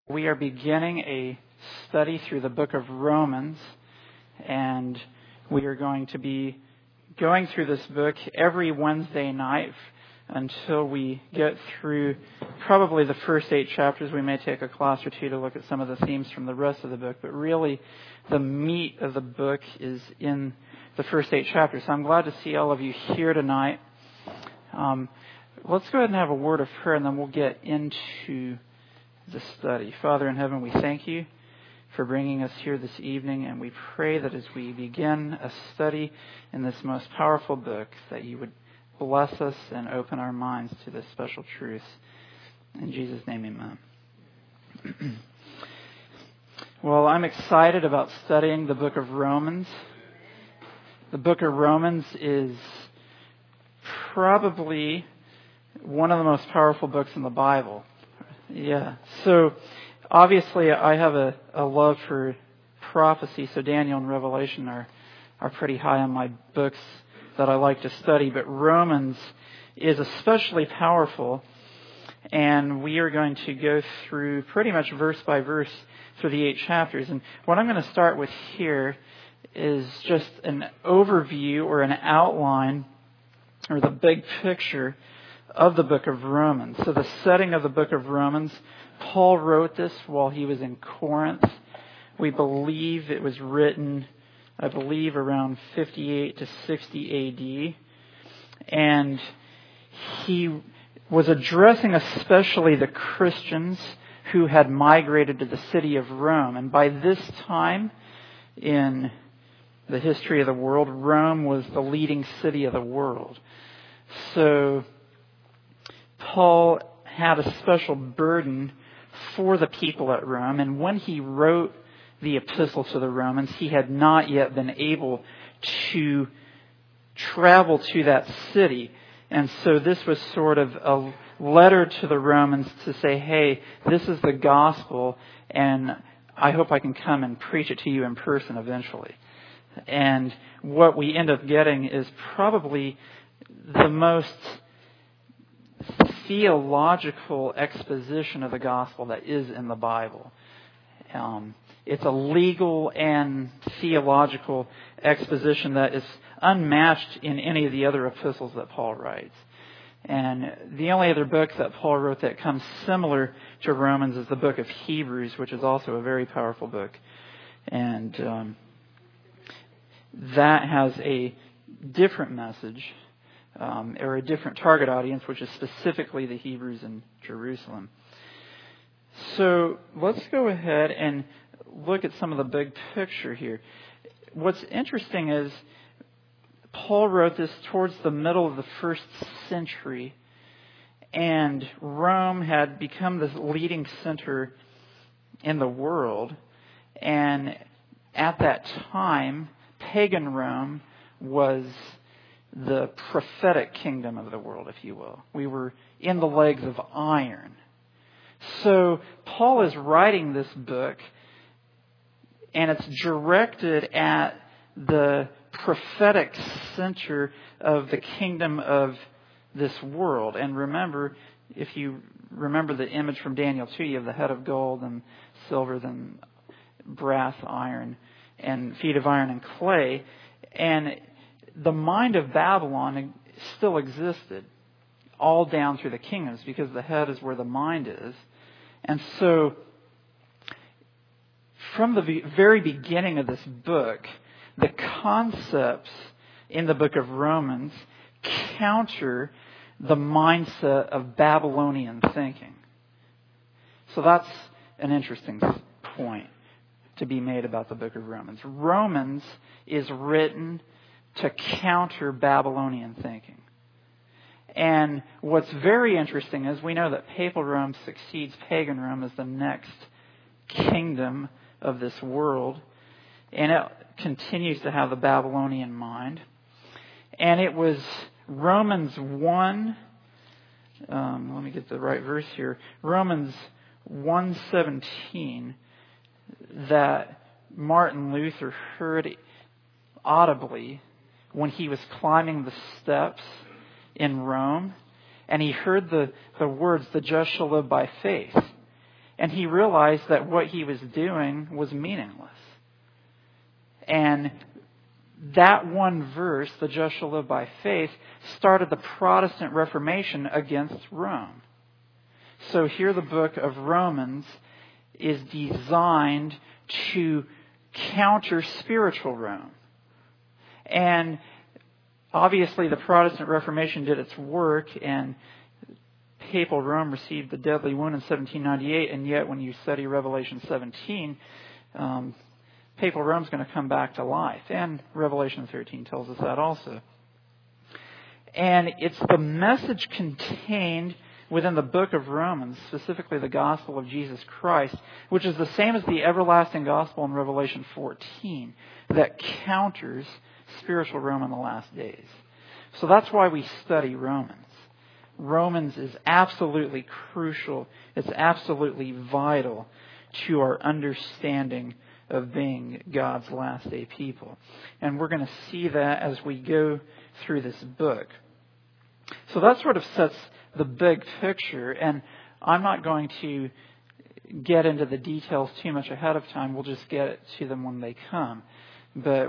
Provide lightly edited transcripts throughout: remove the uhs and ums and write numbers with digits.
We are beginning a study through the book of Romans, and we are going to be going through this book every Wednesday night until we get through probably the first 8 chapters. We may take a class or two to look at some of the themes from the rest of the book, but really the meat of the book is in the first 8 chapters. So I'm glad to see all of you here tonight. Let's go ahead and have a word of prayer, and then we'll get into the study. Father in heaven, we thank you for bringing us here this evening, and we pray that as we begin a study in this most powerful book, that you would bless us and open our minds to this special truth. In Jesus' name, amen. Well, I'm excited about studying the book of Romans. The book of Romans is probably one of the most powerful books in the Bible. Yeah. So obviously I have a love for prophecy, so Daniel and Revelation are pretty high on my books that I like to study, but Romans is especially powerful, and we are going to go through pretty much verse by verse through the 8 chapters. And what I'm going to start with here is just an overview or an outline or the big picture of the book of Romans. So the setting of the book of Romans, Paul wrote this while he was in Corinth. We believe it was written, around 58 to 60 AD. And he was addressing especially the Christians who had migrated to the city of Rome. And by this time in the history of the world, Rome was the leading city of the world. So Paul had a special burden for the people at Rome, and when he wrote the epistle to the Romans, he had not yet been able to travel to that city. And so this was sort of a letter to the Romans to say, hey, this is the gospel, and I hope I can come and preach it to you in person eventually. And what we end up getting is probably the most theological exposition of the gospel that is in the Bible. It's a legal and theological exposition that is unmatched in any of the other epistles that Paul writes. And the only other book that Paul wrote that comes similar to Romans is the book of Hebrews, which is also a very powerful book. And that has a different message, or a different target audience, which is specifically the Hebrews in Jerusalem. So let's go ahead and look at some of the big picture here. What's interesting is Paul wrote this towards the middle of the 1st century, and Rome had become the leading center in the world. And at that time, pagan Rome was the prophetic kingdom of the world, if you will. We were in the legs of iron. So Paul is writing this book, and it's directed at the prophetic center of the kingdom of this world. And remember, if you remember the image from Daniel 2, you have the head of gold and silver, then brass, iron, and feet of iron and clay. And the mind of Babylon still existed all down through the kingdoms because the head is where the mind is. And so from the very beginning of this book, the concepts in the book of Romans counter the mindset of Babylonian thinking. So that's an interesting point to be made about the book of Romans. Romans is written to counter Babylonian thinking. And what's very interesting is we know that Papal Rome succeeds pagan Rome as the next kingdom of this world. And it continues to have the Babylonian mind. And it was Romans 1, let me get the right verse here, Romans 1:17, that Martin Luther heard audibly when he was climbing the steps in Rome, and he heard the words, "The just shall live by faith." And he realized that what he was doing was meaningless. And that one verse, the just shall live by faith, started the Protestant Reformation against Rome. So here the book of Romans is designed to counter spiritual Rome. And obviously the Protestant Reformation did its work, and Papal Rome received the deadly wound in 1798, and yet when you study Revelation 17, Papal Rome's going to come back to life. And Revelation 13 tells us that also. And it's the message contained within the book of Romans, specifically the gospel of Jesus Christ, which is the same as the everlasting gospel in Revelation 14, that counters spiritual Rome in the last days. So that's why we study Romans. Romans is absolutely crucial. It's absolutely vital to our understanding of being God's last day people. And we're going to see that as we go through this book. So that sort of sets the big picture, and I'm not going to get into the details too much ahead of time. We'll just get to them when they come. But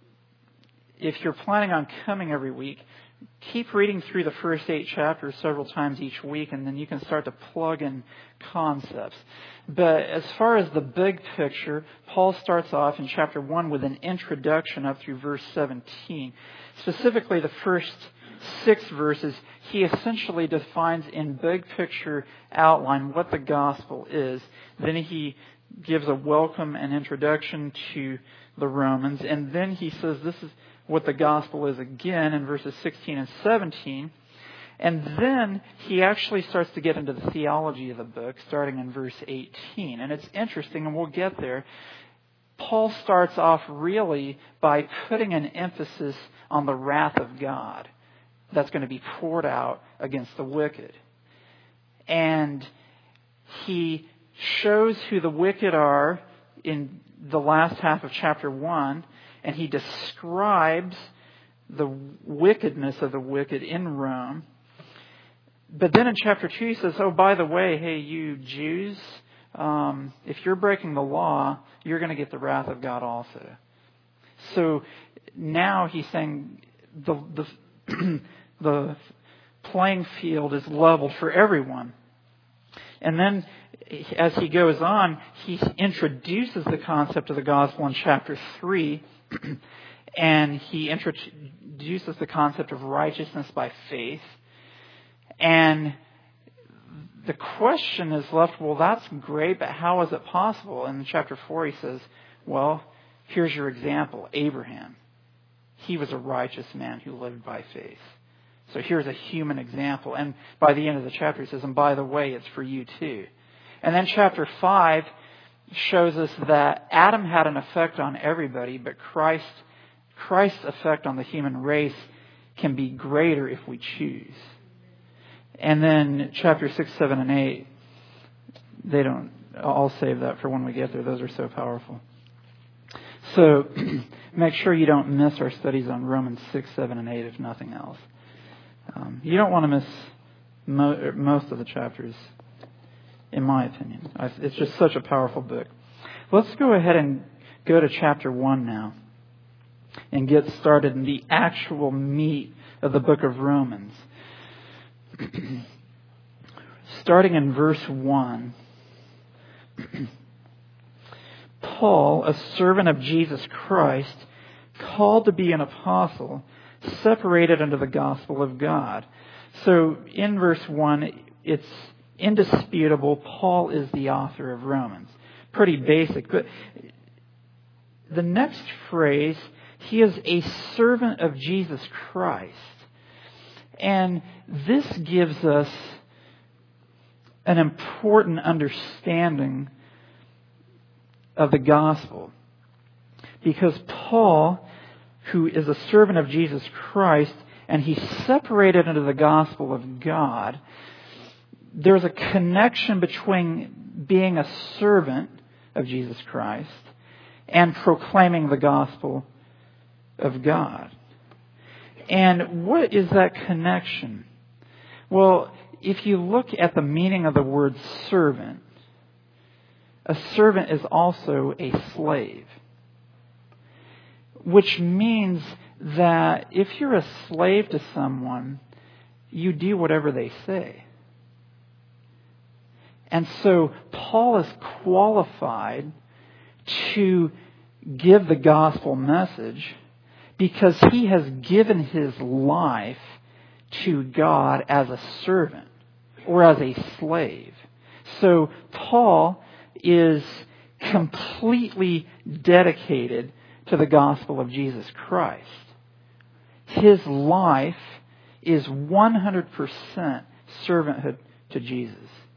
if you're planning on coming every week, keep reading through the first 8 chapters several times each week, and then you can start to plug in concepts. But as far as the big picture, Paul starts off in chapter 1 with an introduction up through verse 17. Specifically, the first 6 verses, he essentially defines in big picture outline what the gospel is. Then he gives a welcome and introduction to the Romans, and then he says this is what the gospel is again in verses 16 and 17. And then he actually starts to get into the theology of the book, starting in verse 18. And it's interesting, and we'll get there. Paul starts off really by putting an emphasis on the wrath of God that's going to be poured out against the wicked. And he shows who the wicked are in the last half of chapter 1, and he describes the wickedness of the wicked in Rome. But then in chapter 2 he says, oh, by the way, hey, you Jews, if you're breaking the law, you're going to get the wrath of God also. So now he's saying the playing field is leveled for everyone. And then as he goes on, he introduces the concept of the gospel in chapter 3, and he introduces the concept of righteousness by faith. And the question is left, well, that's great, but how is it possible? And in chapter 4 he says, well, here's your example, Abraham. He was a righteous man who lived by faith. So here's a human example. And by the end of the chapter he says, and by the way, it's for you too. And then chapter 5 shows us that Adam had an effect on everybody, but Christ's effect on the human race can be greater if we choose. And then chapter 6, 7, and 8, I'll save that for when we get there. Those are so powerful. So make sure you don't miss our studies on Romans 6, 7, and 8, if nothing else. You don't want to miss most of the chapters, in my opinion. It's just such a powerful book. Let's go ahead and go to chapter 1 now and get started in the actual meat of the book of Romans. Starting in verse 1, Paul, a servant of Jesus Christ, called to be an apostle, separated unto the gospel of God. So in verse 1, it's indisputable Paul is the author of Romans. Pretty basic. But the next phrase, he is a servant of Jesus Christ. And this gives us an important understanding of the gospel. Because Paul, who is a servant of Jesus Christ, and he's separated into the gospel of God, there's a connection between being a servant of Jesus Christ and proclaiming the gospel of God. And what is that connection? Well, if you look at the meaning of the word servant, a servant is also a slave. Which means that if you're a slave to someone, you do whatever they say. And so Paul is qualified to give the gospel message because he has given his life to God as a servant or as a slave. So Paul is completely dedicated to the gospel of Jesus Christ. His life is 100% servanthood to Jesus.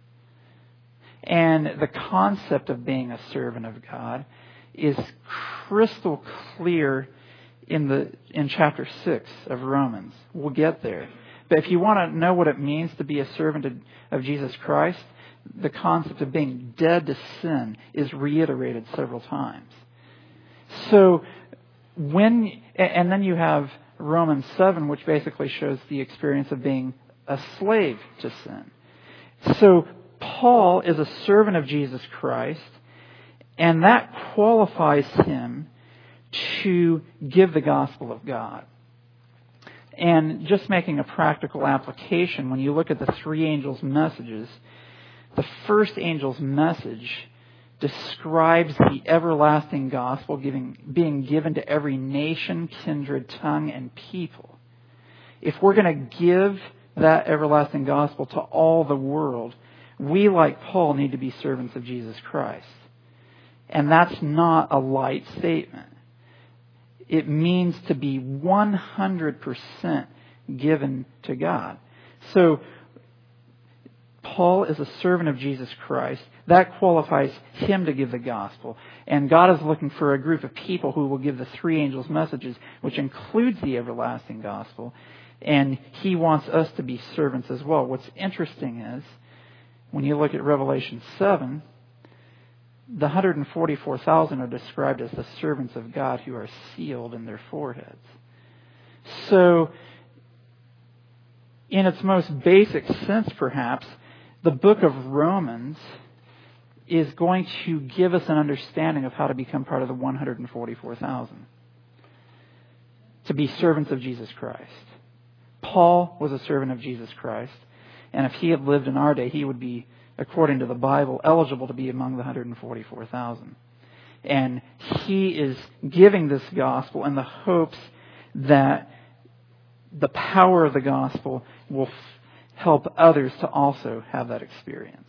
And the concept of being a servant of God is crystal clear in chapter 6 of Romans. We'll get there. But if you want to know what it means to be a servant of Jesus Christ, the concept of being dead to sin is reiterated several times. So and then you have Romans 7, which basically shows the experience of being a slave to sin. So Paul is a servant of Jesus Christ, and that qualifies him to give the gospel of God. And just making a practical application, when you look at the three angels' messages, the first angel's message describes the everlasting gospel being given to every nation, kindred, tongue, and people. If we're going to give that everlasting gospel to all the world, we, like Paul, need to be servants of Jesus Christ. And that's not a light statement. It means to be 100% given to God. So, Paul is a servant of Jesus Christ. That qualifies him to give the gospel. And God is looking for a group of people who will give the three angels' messages, which includes the everlasting gospel. And he wants us to be servants as well. What's interesting is, when you look at Revelation 7, the 144,000 are described as the servants of God who are sealed in their foreheads. So, in its most basic sense, perhaps, the book of Romans is going to give us an understanding of how to become part of the 144,000. To be servants of Jesus Christ. Paul was a servant of Jesus Christ. And if he had lived in our day, he would be, according to the Bible, eligible to be among the 144,000. And he is giving this gospel in the hopes that the power of the gospel will help others to also have that experience.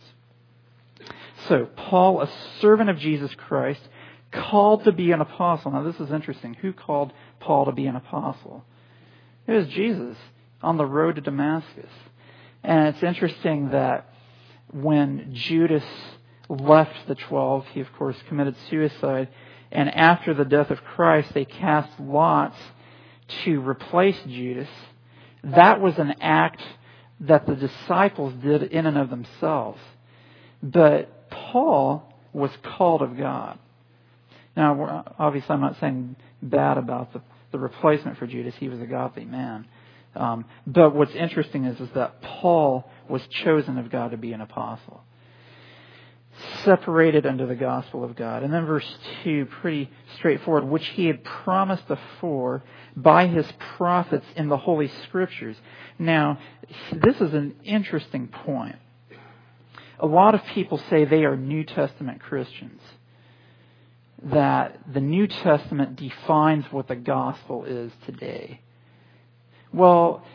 So, Paul, a servant of Jesus Christ, called to be an apostle. Now, this is interesting. Who called Paul to be an apostle? It was Jesus on the road to Damascus. And it's interesting that when Judas left the 12, he, of course, committed suicide. And after the death of Christ, they cast lots to replace Judas. That was an act that the disciples did in and of themselves. But Paul was called of God. Now, obviously, I'm not saying bad about the replacement for Judas. He was a godly man. But what's interesting is that Paul was chosen of God to be an apostle. Separated under the gospel of God. And then verse 2, pretty straightforward, which he had promised afore by his prophets in the Holy Scriptures. Now, this is an interesting point. A lot of people say they are New Testament Christians. That the New Testament defines what the gospel is today. Well,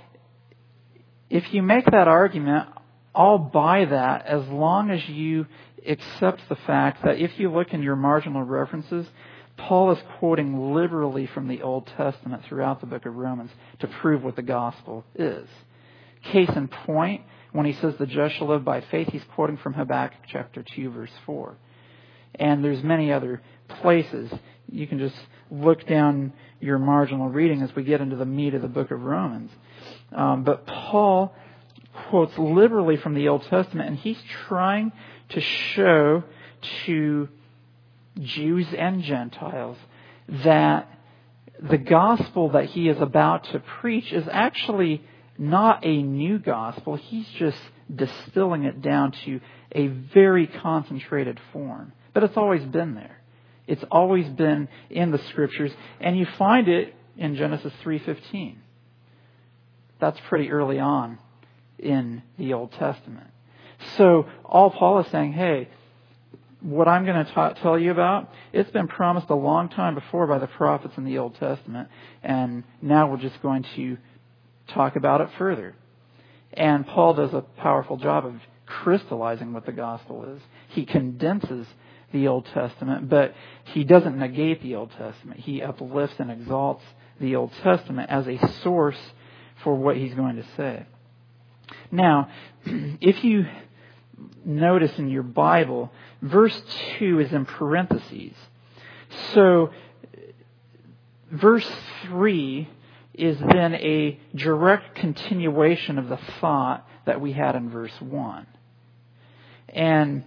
if you make that argument, I'll buy that as long as you accept the fact that if you look in your marginal references, Paul is quoting liberally from the Old Testament throughout the book of Romans to prove what the gospel is. Case in point, when he says the just shall live by faith, he's quoting from Habakkuk chapter 2, verse 4. And there's many other places. You can just look down your marginal reading as we get into the meat of the book of Romans. But Paul quotes liberally from the Old Testament, and he's trying to show to Jews and Gentiles that the gospel that he is about to preach is actually not a new gospel. He's just distilling it down to a very concentrated form. But it's always been there. It's always been in the Scriptures, and you find it in Genesis 3:15. That's pretty early on in the Old Testament. So all Paul is saying, hey, what I'm going to tell you about, it's been promised a long time before by the prophets in the Old Testament, and now we're just going to talk about it further. And Paul does a powerful job of crystallizing what the gospel is. He condenses the Old Testament, but he doesn't negate the Old Testament. He uplifts and exalts the Old Testament as a source for what he's going to say. Now, if you notice in your Bible, verse 2 is in parentheses. So, verse 3 is then a direct continuation of the thought that we had in verse 1. And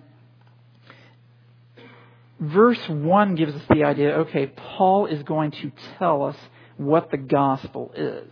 verse 1 gives us the idea, okay, Paul is going to tell us what the gospel is.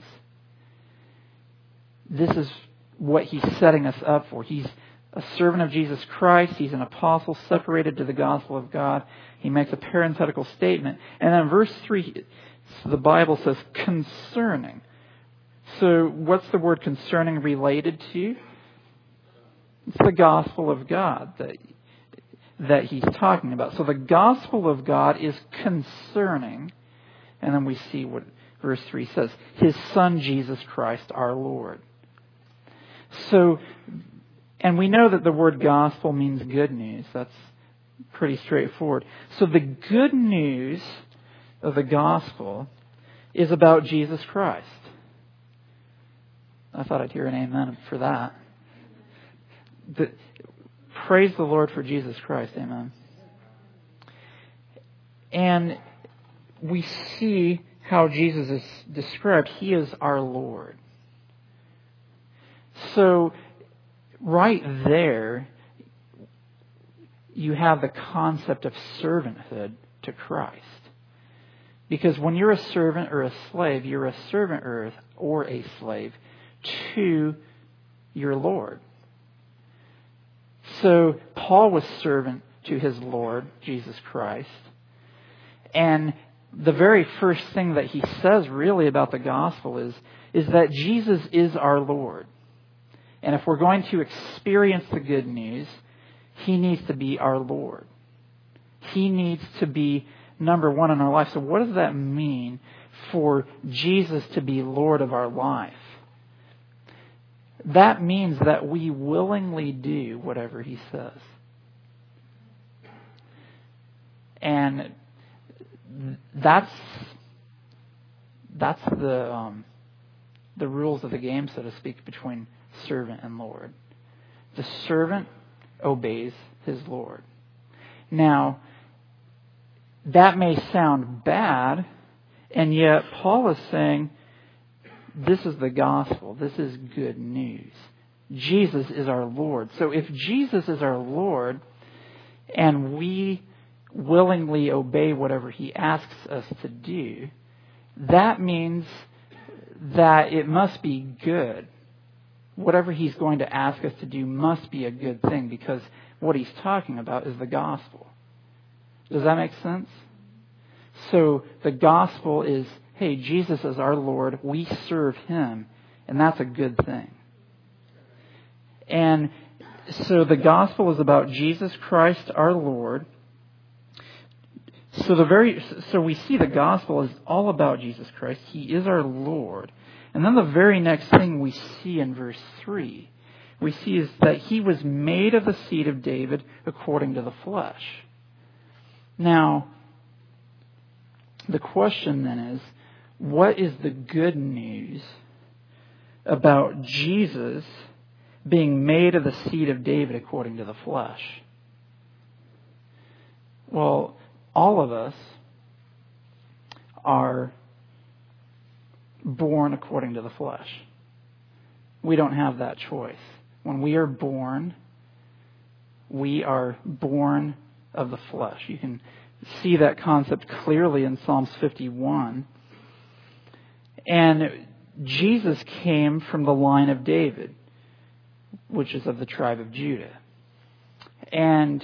This is what he's setting us up for. He's a servant of Jesus Christ. He's an apostle separated to the gospel of God. He makes a parenthetical statement. And then verse 3, the Bible says concerning. So what's the word concerning related to? It's the gospel of God that he's talking about. So the gospel of God is concerning. And then we see what verse 3 says. His Son, Jesus Christ, our Lord. So, and we know that the word gospel means good news. That's pretty straightforward. So the good news of the gospel is about Jesus Christ. I thought I'd hear an amen for that. Praise the Lord for Jesus Christ. Amen. And we see how Jesus is described. He is our Lord. So, right there, you have the concept of servanthood to Christ. Because when you're a servant or a slave, you're a servant or a slave to your Lord. So, Paul was servant to his Lord, Jesus Christ. And the very first thing that he says really about the gospel is that Jesus is our Lord. And if we're going to experience the good news, He needs to be our Lord. He needs to be number one in our life. So what does that mean for Jesus to be Lord of our life? That means that we willingly do whatever He says. And that's the rules of the game, so to speak, between servant and Lord. The servant obeys his Lord. Now, that may sound bad, and yet Paul is saying, this is the gospel. This is good news. Jesus is our Lord. So if Jesus is our Lord, and we willingly obey whatever He asks us to do, that means that it must be good. Whatever He's going to ask us to do must be a good thing, because what He's talking about is the gospel. Does that make sense? So the gospel is, hey, Jesus is our Lord, we serve Him, and that's a good thing. And so the gospel is about Jesus Christ, our Lord. So we see the gospel is all about Jesus Christ. He is our Lord. And then the very next thing we see in verse 3, we see is that He was made of the seed of David according to the flesh. Now, the question then is, what is the good news about Jesus being made of the seed of David according to the flesh? Well, all of us are born according to the flesh. We don't have that choice. When we are born of the flesh. You can see that concept clearly in Psalms 51. And Jesus came from the line of David. which is of the tribe of Judah. And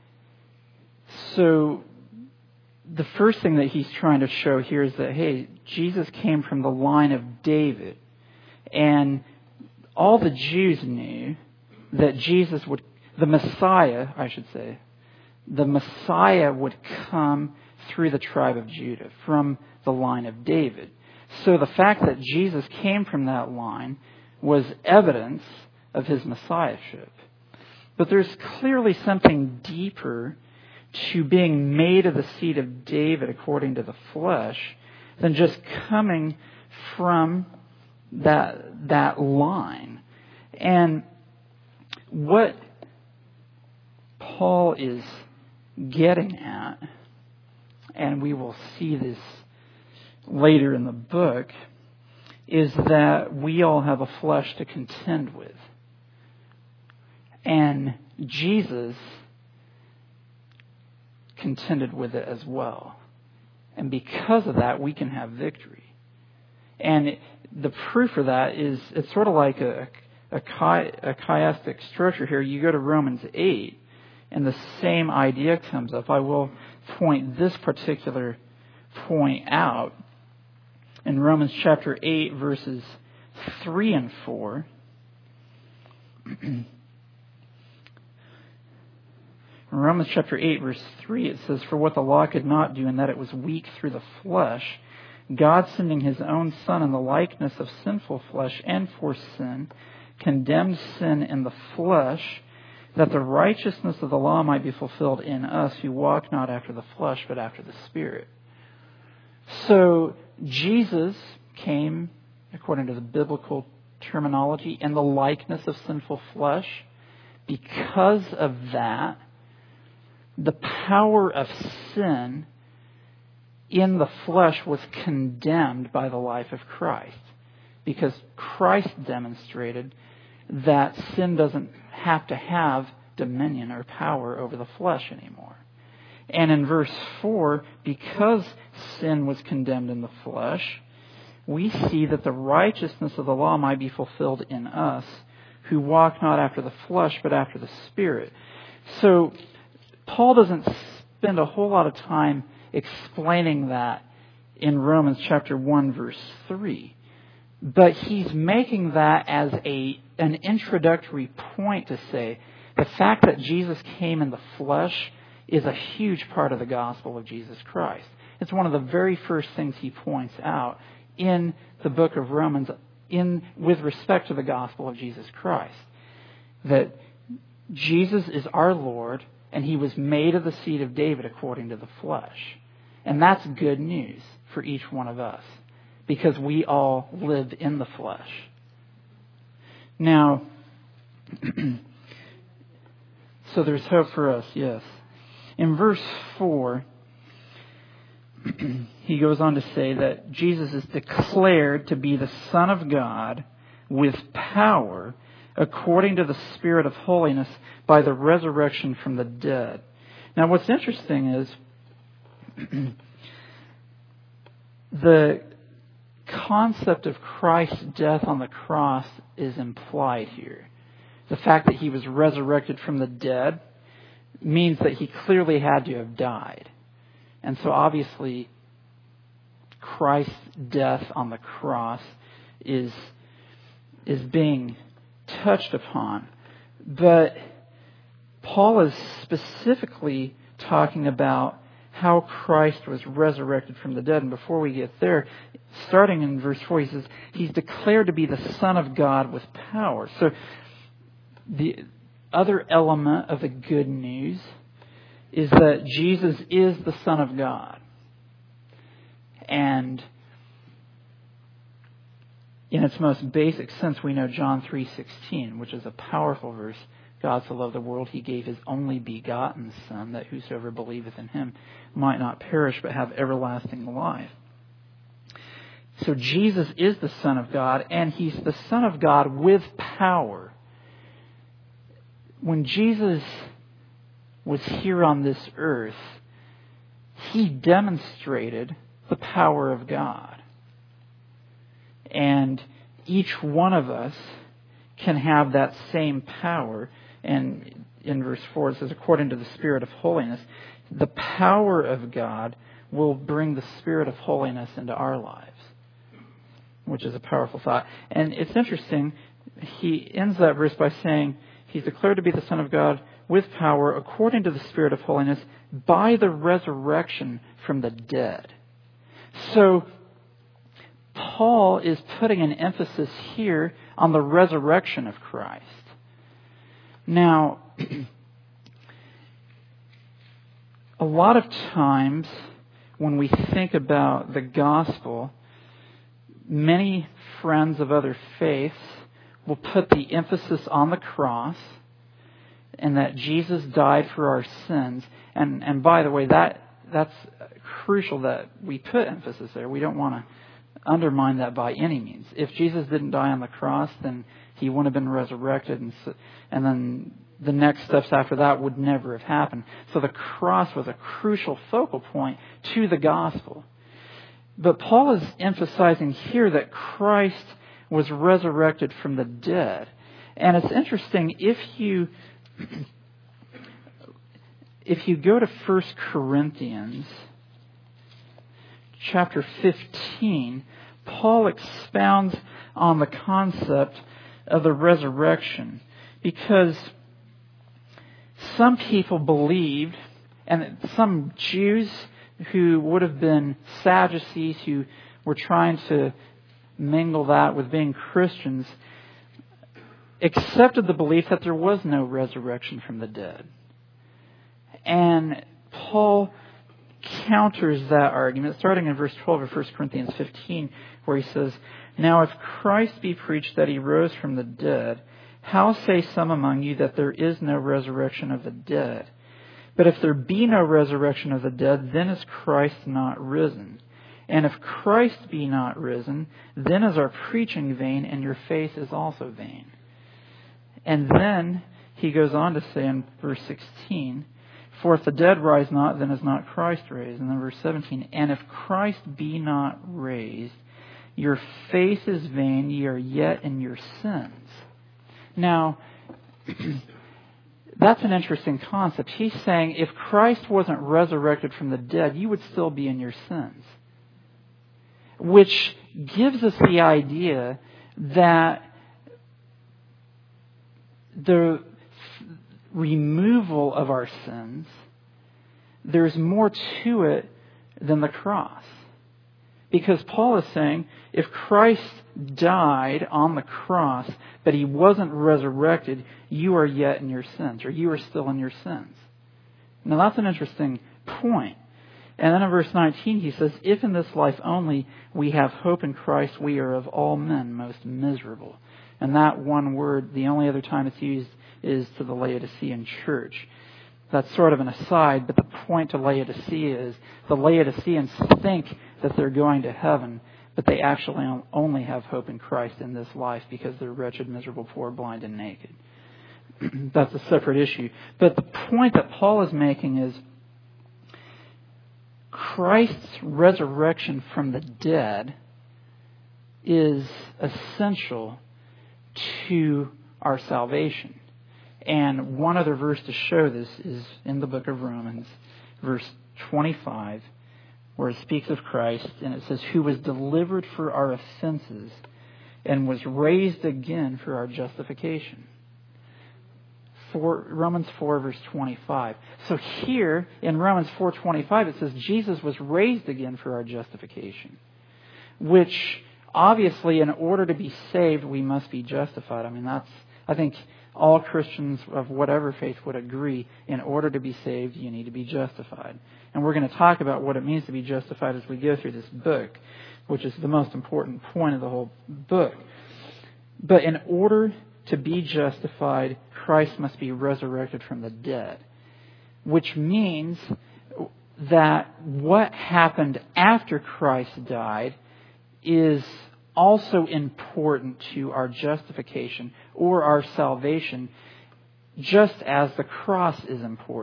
so the first thing that he's trying to show here is that, hey, Jesus came from the line of David. And all the Jews knew that Jesus would, the Messiah, I should say, the Messiah would come through the tribe of Judah, from the line of David. So the fact that Jesus came from that line was evidence of his messiahship. But there's clearly something deeper to being made of the seed of David according to the flesh than just coming from that line. And what Paul is getting at, and we will see this later in the book, is that we all have a flesh to contend with. And Jesus contended with it as well. And because of that, we can have victory. And the proof for that is, it's sort of like a chiastic structure here. You go to Romans 8, and the same idea comes up. I will point this particular point out. In Romans chapter 8, verses 3 and 4, in Romans chapter 8, verse 3, it says, "For what the law could not do, in that it was weak through the flesh, God sending his own Son in the likeness of sinful flesh and for sin, condemned sin in the flesh, that the righteousness of the law might be fulfilled in us who walk not after the flesh, but after the Spirit." So Jesus came, according to the biblical terminology, in the likeness of sinful flesh. Because of that, the power of sin in the flesh was condemned by the life of Christ. Because Christ demonstrated that sin doesn't have to have dominion or power over the flesh anymore. And in verse 4, because sin was condemned in the flesh, we see that the righteousness of the law might be fulfilled in us, who walk not after the flesh, but after the Spirit. So Paul doesn't spend a whole lot of time explaining that in Romans chapter 1, verse 3. But he's making that as an introductory point to say the fact that Jesus came in the flesh is a huge part of the gospel of Jesus Christ. It's one of the very first things he points out in the book of Romans with respect to the gospel of Jesus Christ. That Jesus is our Lord, and he was made of the seed of David according to the flesh. And that's good news for each one of us, because we all live in the flesh. Now, so there's hope for us, yes. In verse 4, he goes on to say that Jesus is declared to be the Son of God with power according to the Spirit of holiness by the resurrection from the dead. Now what's interesting is the concept of Christ's death on the cross is implied here. The fact that he was resurrected from the dead means that he clearly had to have died. And so obviously Christ's death on the cross is being touched upon. But Paul is specifically talking about how Christ was resurrected from the dead. And before we get there, starting in verse 4, he says, he's declared to be the Son of God with power. So the other element of the good news is that Jesus is the Son of God. And in its most basic sense, we know John 3:16, which is a powerful verse. God so loved the world, he gave his only begotten Son, that whosoever believeth in him might not perish, but have everlasting life. So Jesus is the Son of God, and he's the Son of God with power. When Jesus was here on this earth, he demonstrated the power of God. And each one of us can have that same power. And in verse 4 it says, according to the Spirit of holiness, the power of God will bring the Spirit of holiness into our lives, which is a powerful thought. And it's interesting, he ends that verse by saying, he's declared to be the Son of God with power according to the Spirit of holiness by the resurrection from the dead. So Paul is putting an emphasis here on the resurrection of Christ. Now, a lot of times when we think about the gospel, many friends of other faiths will put the emphasis on the cross and that Jesus died for our sins. And by the way, that's crucial that we put emphasis there. We don't want to undermine that by any means. If Jesus didn't die on the cross, then he wouldn't have been resurrected, and then the next steps after that would never have happened. So the cross was a crucial focal point to the gospel. But Paul is emphasizing here that Christ was resurrected from the dead. And it's interesting, if you go to 1 Corinthians chapter 15, Paul expounds on the concept of the resurrection, because some people believed, and some Jews who would have been Sadducees, who were trying to mingle that with being Christians, accepted the belief that there was no resurrection from the dead. And Paul counters that argument, starting in verse 12 of 1 Corinthians 15, where he says, "Now if Christ be preached that he rose from the dead, how say some among you that there is no resurrection of the dead? But if there be no resurrection of the dead, then is Christ not risen. And if Christ be not risen, then is our preaching vain, and your faith is also vain." And then he goes on to say in verse 16, "For if the dead rise not, then is not Christ raised." And then verse 17, "And if Christ be not raised, your faith is vain, ye are yet in your sins." Now, that's an interesting concept. He's saying if Christ wasn't resurrected from the dead, you would still be in your sins. Which gives us the idea that the removal of our sins, there's more to it than the cross. Because Paul is saying, if Christ died on the cross, but he wasn't resurrected, you are yet in your sins, or you are still in your sins. Now that's an interesting point. And then in verse 19 he says, "If in this life only we have hope in Christ, we are of all men most miserable." And that one word, the only other time it's used is to the Laodicean church. That's sort of an aside, but the point to Laodicea is the Laodiceans think that they're going to heaven, but they actually only have hope in Christ in this life because they're wretched, miserable, poor, blind, and naked. That's a separate issue. But the point that Paul is making is Christ's resurrection from the dead is essential to our salvation. And one other verse to show this is in the book of Romans, verse 25, where it speaks of Christ, and it says, "Who was delivered for our offenses and was raised again for our justification." Romans 4, verse 25. So here in Romans 4:25, it says Jesus was raised again for our justification, which obviously in order to be saved, we must be justified. I think all Christians of whatever faith would agree, in order to be saved, you need to be justified. And we're going to talk about what it means to be justified as we go through this book, which is the most important point of the whole book. But in order to be justified, Christ must be resurrected from the dead, which means that what happened after Christ died is also important to our justification or our salvation, just as the cross is important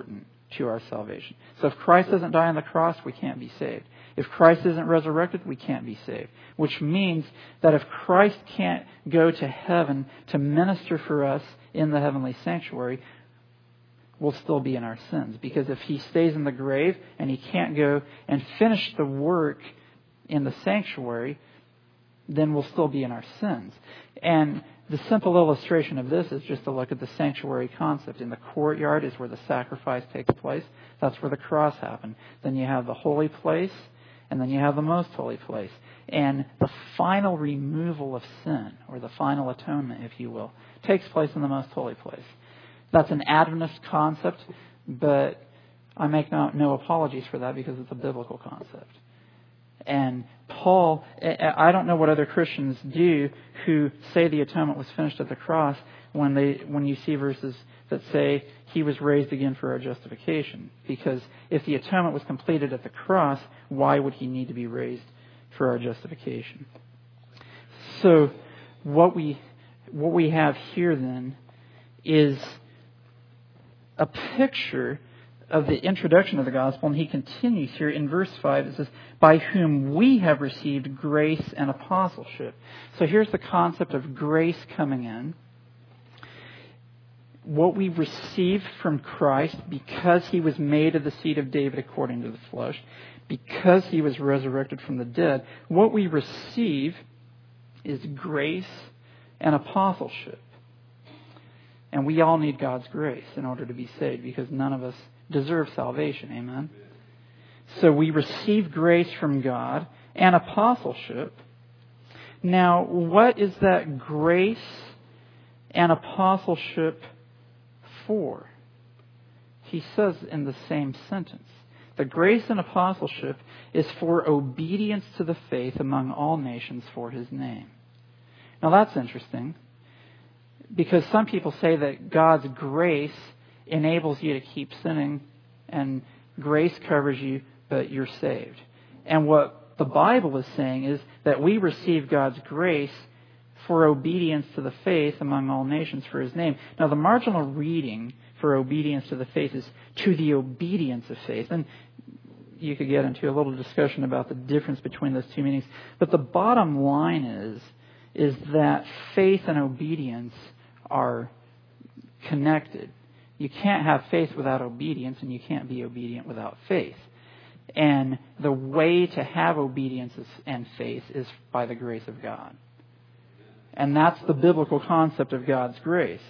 to our salvation. So if Christ doesn't die on the cross, we can't be saved. If Christ isn't resurrected, we can't be saved. Which means that if Christ can't go to heaven to minister for us in the heavenly sanctuary, we'll still be in our sins. Because if He stays in the grave and He can't go and finish the work in the sanctuary, then we'll still be in our sins. And the simple illustration of this is just to look at the sanctuary concept. In the courtyard is where the sacrifice takes place. That's where the cross happened. Then you have the holy place, and then you have the most holy place. And the final removal of sin, or the final atonement, if you will, takes place in the most holy place. That's an Adventist concept, but I make no apologies for that because it's a biblical concept. And Paul, I don't know what other Christians do who say the atonement was finished at the cross when you see verses that say He was raised again for our justification. Because if the atonement was completed at the cross, why would He need to be raised for our justification? So what we have here then is a picture of the introduction of the gospel, and he continues here in verse 5. It says, by whom we have received grace and apostleship. So here's the concept of grace coming in. What we received from Christ because He was made of the seed of David according to the flesh, because He was resurrected from the dead, what we receive is grace and apostleship. And we all need God's grace in order to be saved, because none of us deserve salvation. Amen? So we receive grace from God and apostleship. Now, what is that grace and apostleship for? He says in the same sentence, the grace and apostleship is for obedience to the faith among all nations for His name. Now that's interesting, because some people say that God's grace enables you to keep sinning, and grace covers you, but you're saved. And what the Bible is saying is that we receive God's grace for obedience to the faith among all nations for His name. Now, the marginal reading for obedience to the faith is to the obedience of faith. And you could get into a little discussion about the difference between those two meanings. But the bottom line is that faith and obedience are connected. You can't have faith without obedience, and you can't be obedient without faith. And the way to have obedience and faith is by the grace of God. And that's the biblical concept of God's grace.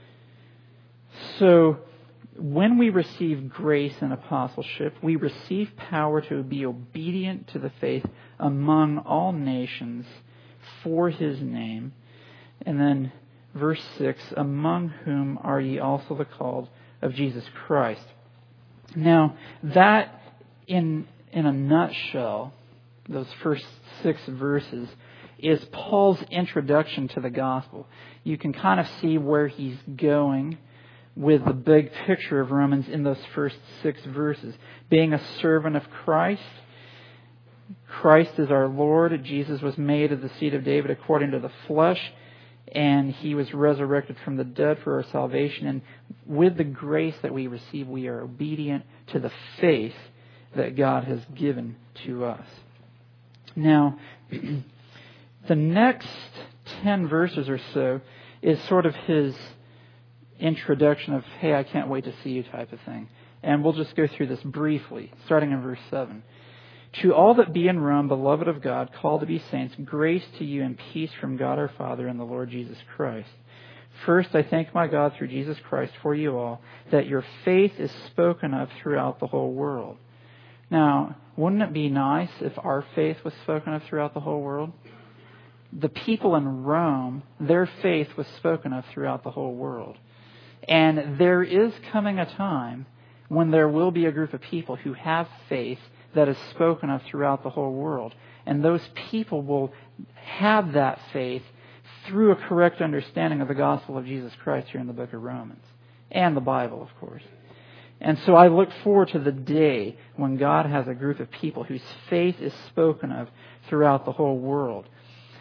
So, when we receive grace and apostleship, we receive power to be obedient to the faith among all nations for His name. And then verse 6, among whom are ye also the called of Jesus Christ. Now, that in a nutshell, those first 6 verses, is Paul's introduction to the gospel. You can kind of see where he's going with the big picture of Romans in those first 6 verses. Being a servant of Christ, Christ is our Lord. Jesus was made of the seed of David according to the flesh, and He was resurrected from the dead for our salvation. And with the grace that we receive, we are obedient to the faith that God has given to us. Now, the next 10 verses or so is sort of his introduction of, hey, I can't wait to see you type of thing. And we'll just go through this briefly, starting in verse 7. To all that be in Rome, beloved of God, called to be saints, grace to you and peace from God our Father and the Lord Jesus Christ. First, I thank my God through Jesus Christ for you all, that your faith is spoken of throughout the whole world. Now, wouldn't it be nice if our faith was spoken of throughout the whole world? The people in Rome, their faith was spoken of throughout the whole world. And there is coming a time when there will be a group of people who have faith that is spoken of throughout the whole world. And those people will have that faith through a correct understanding of the gospel of Jesus Christ here in the book of Romans. And the Bible, of course. And so I look forward to the day when God has a group of people whose faith is spoken of throughout the whole world.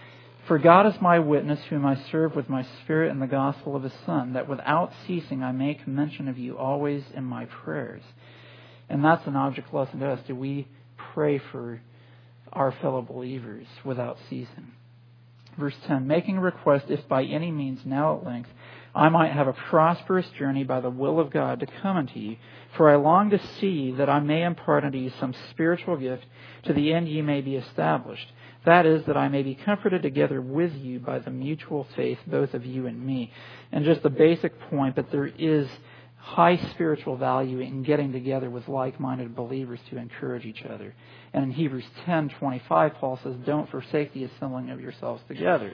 For God is my witness, whom I serve with my spirit in the gospel of His Son, that without ceasing I make mention of you always in my prayers. And that's an object lesson to us. Do we pray for our fellow believers without ceasing? Verse 10, making a request, if by any means now at length I might have a prosperous journey by the will of God to come unto you. For I long to see that I may impart unto you some spiritual gift, to the end ye may be established. That is, that I may be comforted together with you by the mutual faith, both of you and me. And just the basic point, but there is high spiritual value in getting together with like-minded believers to encourage each other. And in Hebrews 10:25, Paul says, don't forsake the assembling of yourselves together.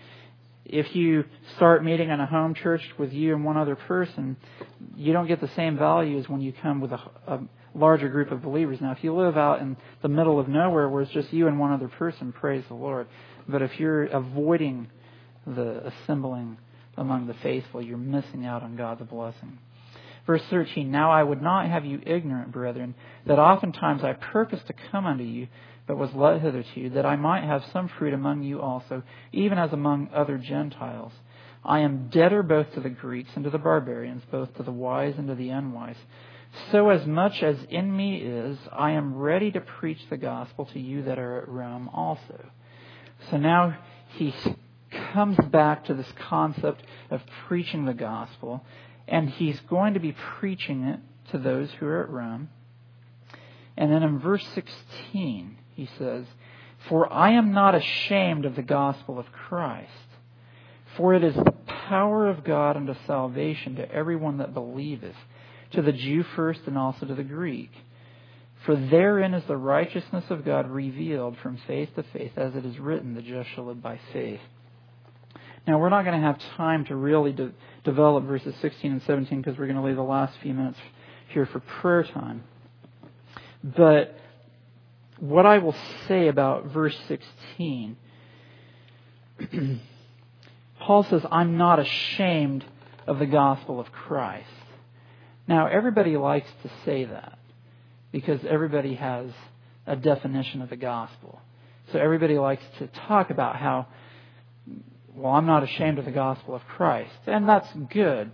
If you start meeting in a home church with you and one other person, you don't get the same value as when you come with a larger group of believers. Now, if you live out in the middle of nowhere where it's just you and one other person, praise the Lord. But if you're avoiding the assembling among the faithful, you're missing out on God's blessing. Verse 13, now I would not have you ignorant, brethren, that oftentimes I purposed to come unto you, but was led hitherto, that I might have some fruit among you also, even as among other Gentiles. I am debtor both to the Greeks and to the barbarians, both to the wise and to the unwise. So as much as in me is, I am ready to preach the gospel to you that are at Rome also. So now he comes back to this concept of preaching the gospel, and he's going to be preaching it to those who are at Rome. And then in verse 16, he says, for I am not ashamed of the gospel of Christ, for it is the power of God unto salvation to everyone that believeth, to the Jew first and also to the Greek. For therein is the righteousness of God revealed from faith to faith, as it is written, the just shall live by faith. Now, we're not going to have time to really develop verses 16 and 17 because we're going to leave the last few minutes here for prayer time. But what I will say about verse 16, Paul says, I'm not ashamed of the gospel of Christ. Now, everybody likes to say that because everybody has a definition of the gospel. So everybody likes to talk about how, well, I'm not ashamed of the gospel of Christ. And that's good.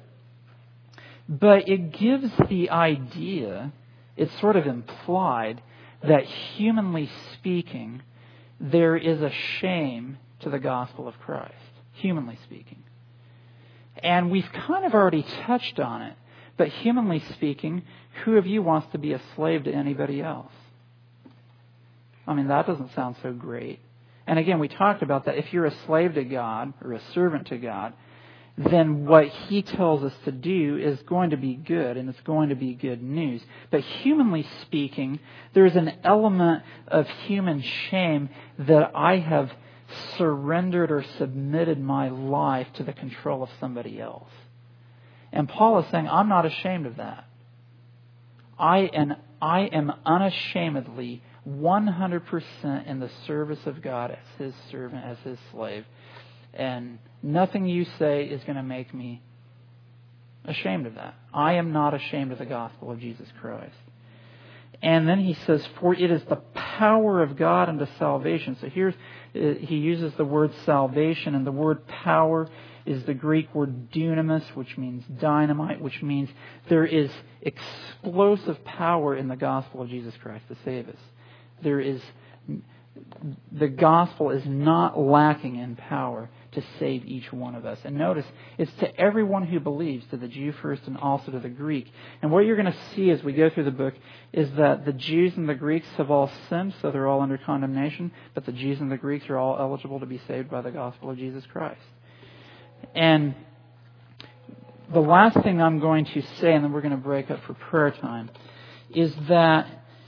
But it gives the idea, it's sort of implied, that humanly speaking, there is a shame to the gospel of Christ. Humanly speaking. And we've kind of already touched on it. But humanly speaking, who of you wants to be a slave to anybody else? I mean, that doesn't sound so great. And again, we talked about that. If you're a slave to God or a servant to God, then what He tells us to do is going to be good, and it's going to be good news. But humanly speaking, there's an element of human shame that I have surrendered or submitted my life to the control of somebody else. And Paul is saying, I'm not ashamed of that. I am unashamedly 100% in the service of God as His servant, as His slave. And nothing you say is going to make me ashamed of that. I am not ashamed of the gospel of Jesus Christ. And then he says, for it is the power of God unto salvation. So here he uses the word salvation, and the word power is the Greek word dunamis, which means dynamite, which means there is explosive power in the gospel of Jesus Christ to save us. The gospel is not lacking in power to save each one of us. And notice, it's to everyone who believes, to the Jew first and also to the Greek. And what you're going to see as we go through the book is that the Jews and the Greeks have all sinned, so they're all under condemnation, but the Jews and the Greeks are all eligible to be saved by the gospel of Jesus Christ. And the last thing I'm going to say, and then we're going to break up for prayer time, is that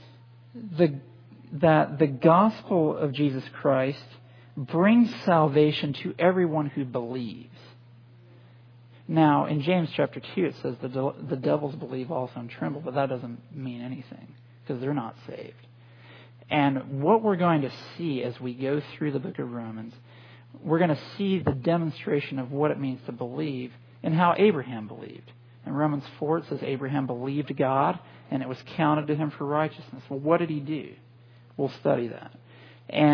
the gospel of Jesus Christ brings salvation to everyone who believes. Now, in James chapter 2, it says the devils believe also and tremble, but that doesn't mean anything because they're not saved. And what we're going to see as we go through the book of Romans, we're going to see the demonstration of what it means to believe and how Abraham believed. In Romans 4, it says Abraham believed God and it was counted to him for righteousness. Well, what did he do? We'll study that. And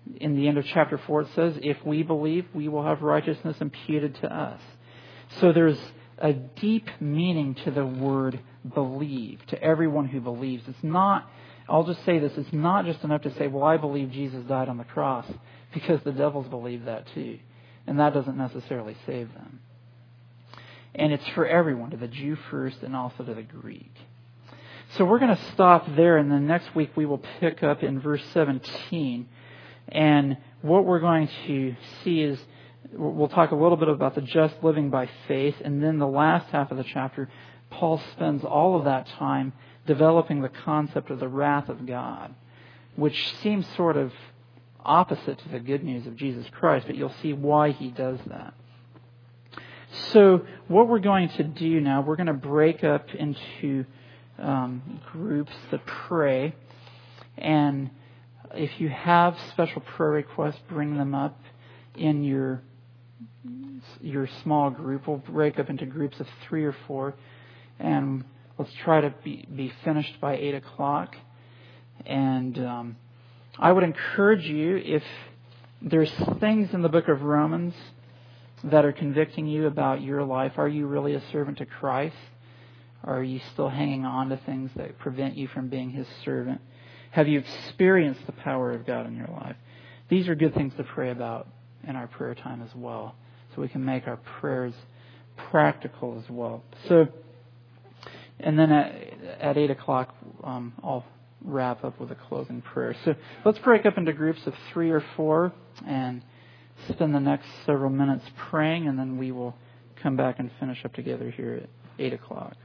In the end of chapter 4, it says, if we believe, we will have righteousness imputed to us. So there's a deep meaning to the word believe, to everyone who believes. It's not, I'll just say this, it's not just enough to say, well, I believe Jesus died on the cross, because the devils believe that too. And that doesn't necessarily save them. And it's for everyone, to the Jew first and also to the Greek. So we're going to stop there, and then next week we will pick up in verse 17. And what we're going to see is, we'll talk a little bit about the just living by faith, and then the last half of the chapter, Paul spends all of that time developing the concept of the wrath of God, which seems sort of opposite to the good news of Jesus Christ, but you'll see why he does that. So what we're going to do now, we're going to break up into groups that pray, and if you have special prayer requests, bring them up in your small group. We'll break up into groups of 3 or 4, and let's try to be finished by 8 o'clock. And I would encourage you, if there's things in the book of Romans that are convicting you about your life, are you really a servant to Christ? Or are you still hanging on to things that prevent you from being His servant? Have you experienced the power of God in your life? These are good things to pray about in our prayer time as well, so we can make our prayers practical as well. So, and then at 8 o'clock, I'll wrap up with a closing prayer. So let's break up into groups of 3 or 4 and spend the next several minutes praying, and then we will come back and finish up together here at 8 o'clock.